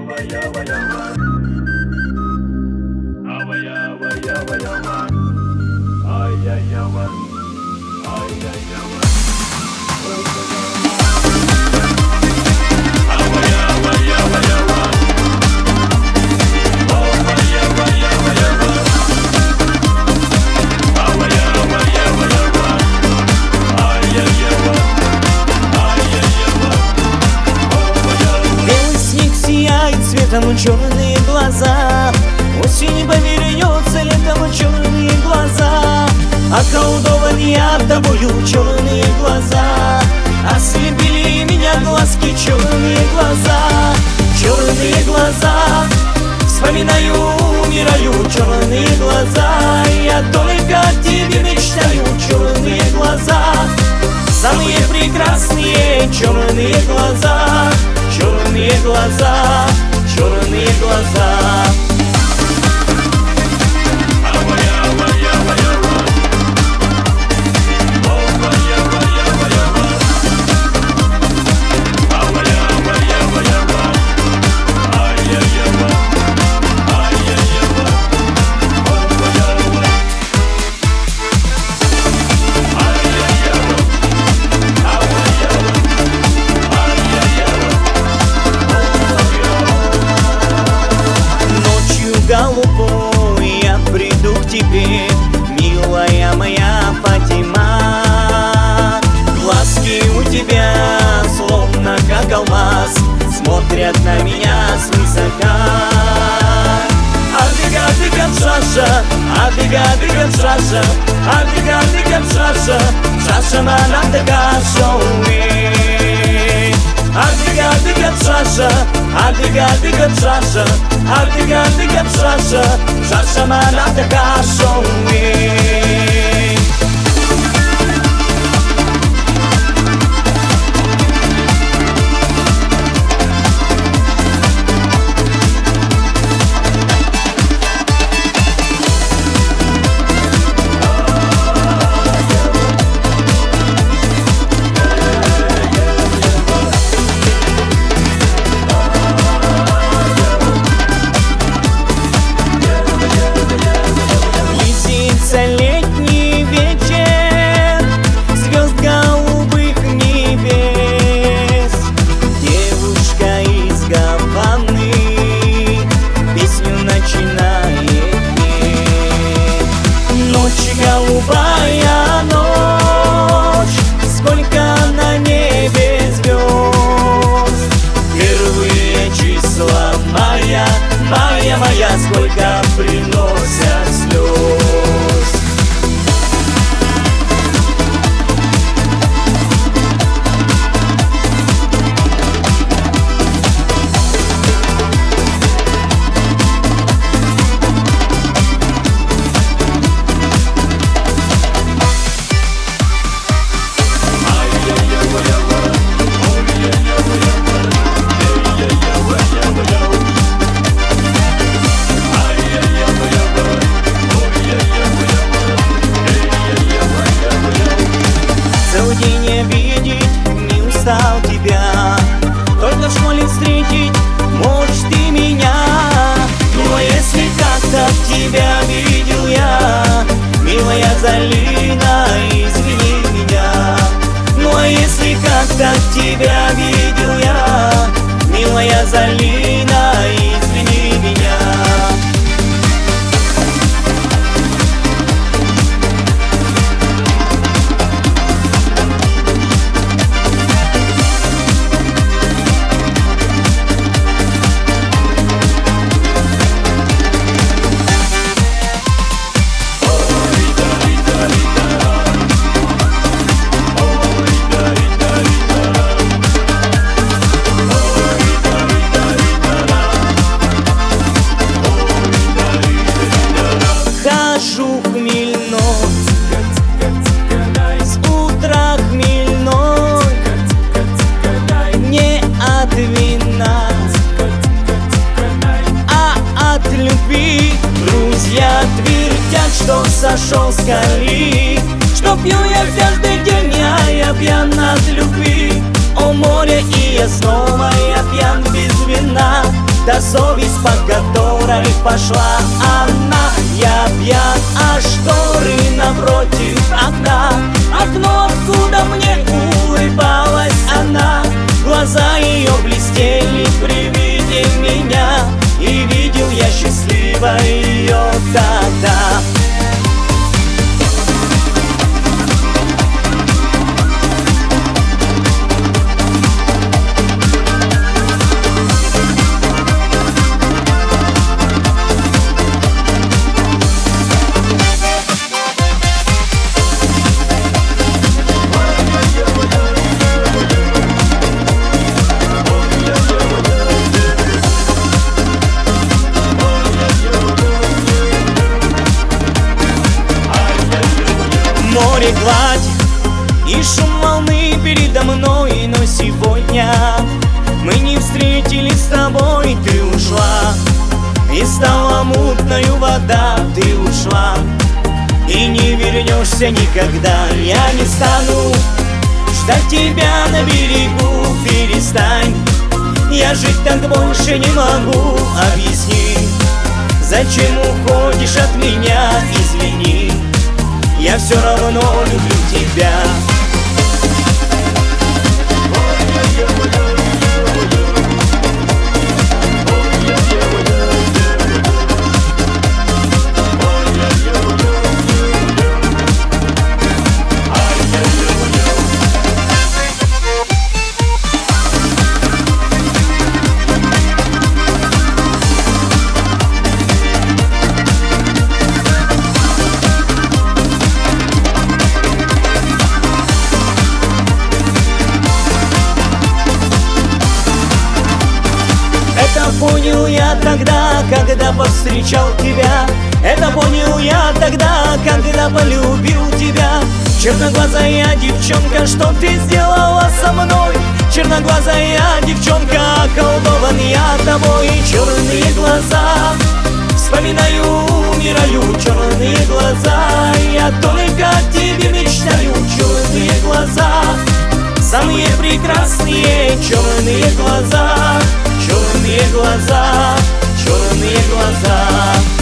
Черные глаза, осень повернется, летом черные глаза. Околдован я тобою, черные глаза, ослепили меня глазки, черные глаза. Черные глаза, вспоминаю, умираю, черные глаза. Я только о тебе мечтаю, черные глаза. Самые прекрасные черные глаза, черные глаза, черные глаза. Голубой, я приду к тебе, милая моя Фатима. Глазки у тебя словно как алмаз, смотрят на меня свысока. Адыга-адыга шаша, адыга-адыга шаша, адыга-адыга шаша, шаша манатыга шоуэ. Адыга-адыга шаша, адыга-адыга шаша, адыга-адыга шаша, шаша манатыга шоуэ. Летний вечер, звезд голубых небес. Девушка из Гаваны песню начинает петь. Ночь голубая, ночь, сколько на небе звезд. Первые числа мая, моя, моя, сколько приносят слез. Целый день не видеть, не устал тебя, только в школе встретить можешь ты меня. Ну а если как-то тебя видел я, милая Залина, извини меня. Ну а если как-то тебя видел я, милая Залина, извини меня. та совесть, по которой пошла она. Я пьян, а шторы напротив окна, окно, откуда мне улыбалась она. Глаза ее блестели при виде меня, и видел я счастливо ее тогда. Море, гладь и шум волны передо мной, но сегодня мы не встретились с тобой. Ты ушла, и стала мутною вода. Ты ушла, и не вернешься никогда. Я не стану ждать тебя на берегу. Перестань, я жить так больше не могу. Объясни, зачем уходишь от меня? Извини, я все равно люблю тебя. Это понял я тогда, когда повстречал тебя. Это понял я тогда, когда полюбил тебя. Черноглазая девчонка, что ты сделала со мной? Черноглазая девчонка, околдован я тобой. Черные глаза, вспоминаю, умираю. Черные глаза, я только о тебе мечтаю. Черные глаза, самые прекрасные. Черные глаза, черные глаза, черные глаза.